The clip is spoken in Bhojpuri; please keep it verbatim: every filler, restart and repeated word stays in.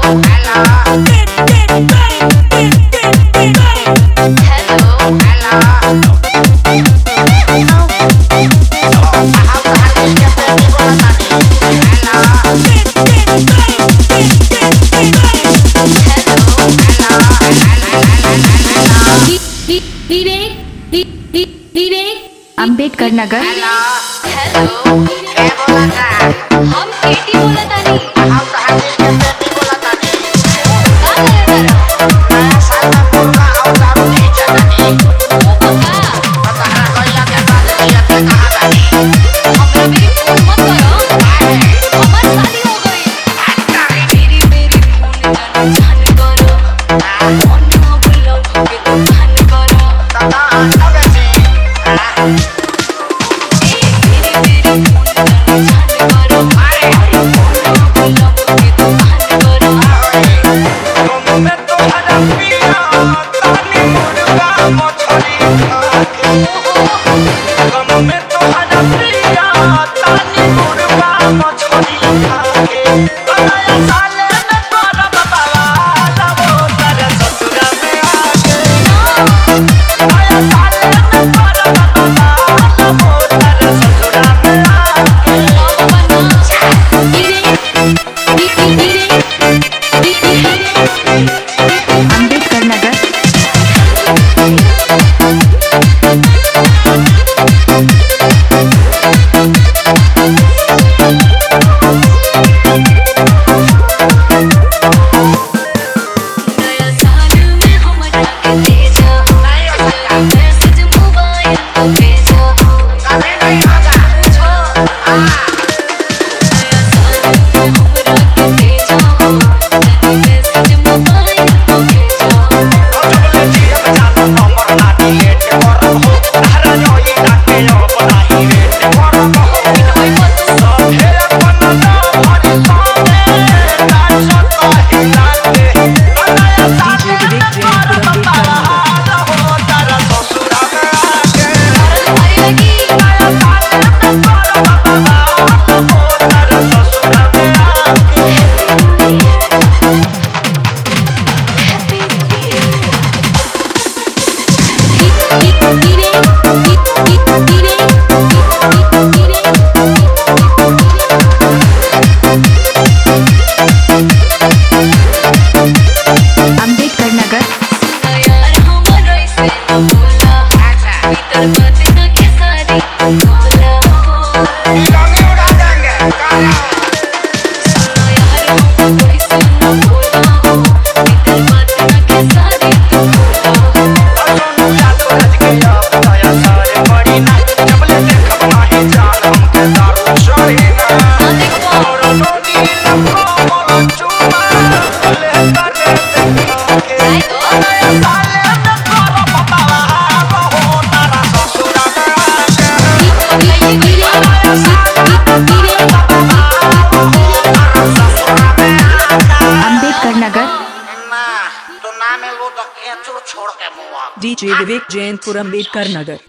अंबेडकर नगर। हेलो क्या बोला था? हम केटी बोला था नी। हम राजेश के बेटी बोला था नी। का करे तारा? मैं साला मुर्गा और दारू नहीं चाहता नी। वो पक्का? पता है कोयला के बाद दिया था कहाँ गई? हमरा मेरी फोन मत करो। काहे? हमारी शादी हो गई। मेरी मेरी फोन जान जान करो। फोन ना बोलो के तो जान करो। दादा लगे से। अंबेडकर नगर। अंबेडकर नगर। अंबेडकर नगर। तो नाम है वो तो छोड़ के मुआ। डीजे विवेक जैनपुर अंबेडकर नगर।